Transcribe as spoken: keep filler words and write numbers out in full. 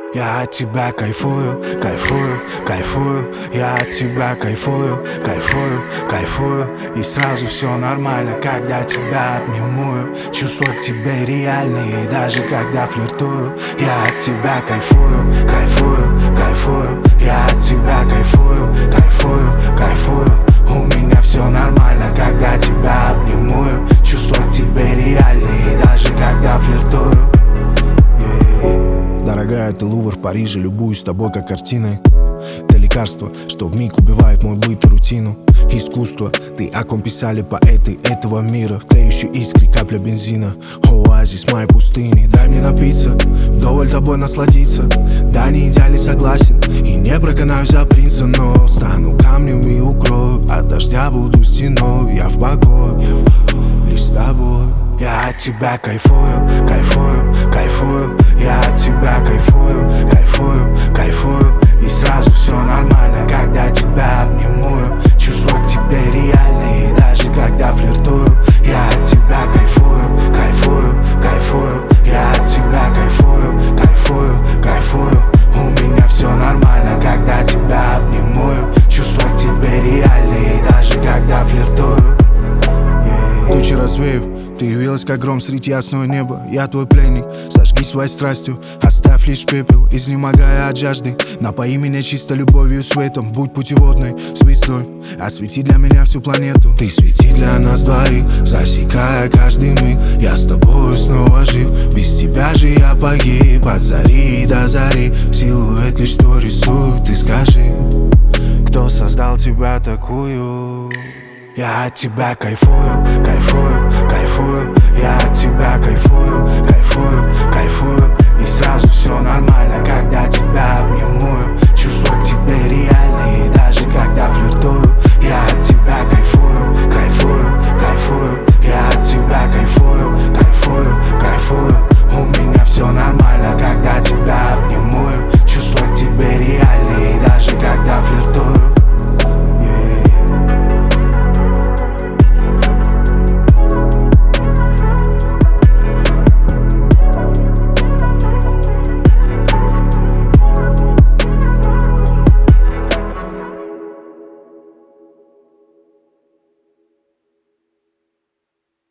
Я от тебя кайфую, кайфую, кайфую. Я от тебя кайфую, кайфую, кайфую. И сразу все нормально, когда тебя обнимую. Чувства к тебе реальные, даже когда флиртую. Я от тебя кайфую, кайфую, кайфую. Я от тебя кайфую, кайфую, кайфую. У меня все нормально, когда тебя обнимую. Чувства к тебе реальные, даже когда флиртую. Дорогая, ты Лувр в Париже, любуюсь тобой как картиной. Ты лекарство, что вмиг убивает мой быт и рутину. Искусство, ты о ком писали поэты этого мира. В тлеющей искре капля бензина, оазис моей пустыни. Дай мне напиться, вдоволь тобой насладиться. Да, не идеально согласен и не проканаюсь за принца, но стану камнем и укрою. От дождя буду стеной, я в покое, я в покое лишь с тобой. Я от тебя кайфую, кайфую, кайфую. Я от тебя кайфую, кайфую, кайфую. И сразу все нормально, когда тебя обнимую. Чувства к тебе реальные, даже когда флиртую. Я от тебя кайфую, кайфую, кайфую. Я от тебя кайфую, кайфую, кайфую. У меня все нормально, когда тебя обнимую. Чувства к тебе реальные, даже когда флиртую. Тучи развею, ты явилась как гром среди ясного неба. Я твой пленник, сожги своей страстью. Оставь лишь пепел, изнемогая от жажды. Напои меня чисто любовью и светом. Будь путеводной звездой, освети для меня всю планету. Ты свети для нас двоих, засекая каждый миг. Я с тобой снова жив, без тебя же я погиб. От зари до зари, силуэт лишь что рисует. Ты скажи, кто создал тебя такую? Я от тебя кайфую, кайфую, кайфую. Я от тебя кайфую, кайфую, кайфую. И сразу все нормально,